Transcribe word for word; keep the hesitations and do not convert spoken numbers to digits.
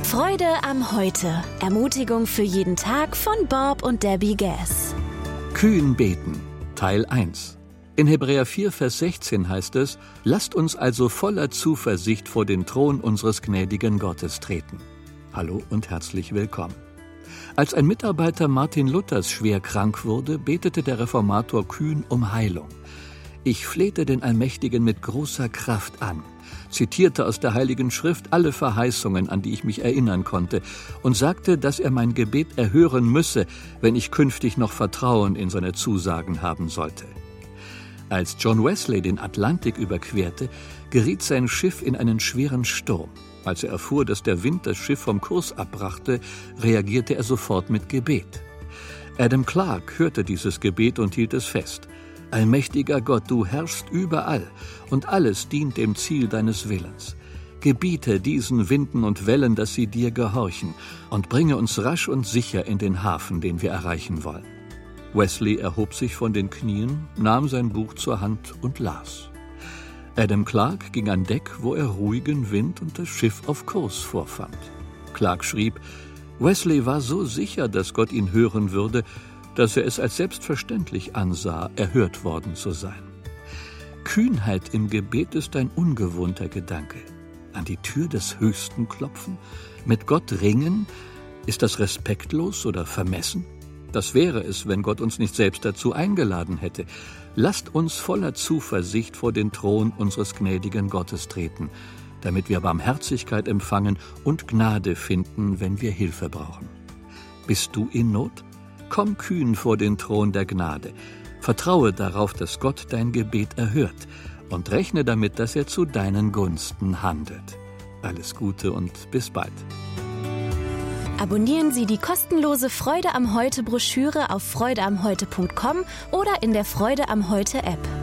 Freude am Heute. Ermutigung für jeden Tag von Bob und Debbie Gass. Kühn beten, Teil eins. In Hebräer vier, Vers sechzehn heißt es: Lasst uns also voller Zuversicht vor den Thron unseres gnädigen Gottes treten. Hallo und herzlich willkommen. Als ein Mitarbeiter Martin Luthers schwer krank wurde, betete der Reformator Kühn um Heilung. Ich flehte den Allmächtigen mit großer Kraft an, zitierte aus der Heiligen Schrift alle Verheißungen, an die ich mich erinnern konnte, und sagte, dass er mein Gebet erhören müsse, wenn ich künftig noch Vertrauen in seine Zusagen haben sollte. Als John Wesley den Atlantik überquerte, geriet sein Schiff in einen schweren Sturm. Als er erfuhr, dass der Wind das Schiff vom Kurs abbrachte, reagierte er sofort mit Gebet. Adam Clarke hörte dieses Gebet und hielt es fest. Allmächtiger Gott, du herrschst überall, und alles dient dem Ziel deines Willens. Gebiete diesen Winden und Wellen, dass sie dir gehorchen, und bringe uns rasch und sicher in den Hafen, den wir erreichen wollen. Wesley erhob sich von den Knien, nahm sein Buch zur Hand und las. Adam Clarke ging an Deck, wo er ruhigen Wind und das Schiff auf Kurs vorfand. Clarke schrieb, Wesley war so sicher, dass Gott ihn hören würde, dass er es als selbstverständlich ansah, erhört worden zu sein. Kühnheit im Gebet ist ein ungewohnter Gedanke. An die Tür des Höchsten klopfen? Mit Gott ringen? Ist das respektlos oder vermessen? Das wäre es, wenn Gott uns nicht selbst dazu eingeladen hätte. Lasst uns voller Zuversicht vor den Thron unseres gnädigen Gottes treten, damit wir Barmherzigkeit empfangen und Gnade finden, wenn wir Hilfe brauchen. Bist du in Not? Komm kühn vor den Thron der Gnade. Vertraue darauf, dass Gott dein Gebet erhört und rechne damit, dass er zu deinen Gunsten handelt. Alles Gute und bis bald. Abonnieren Sie die kostenlose Freude am Heute Broschüre auf freude am heute punkt com oder in der Freude am Heute App.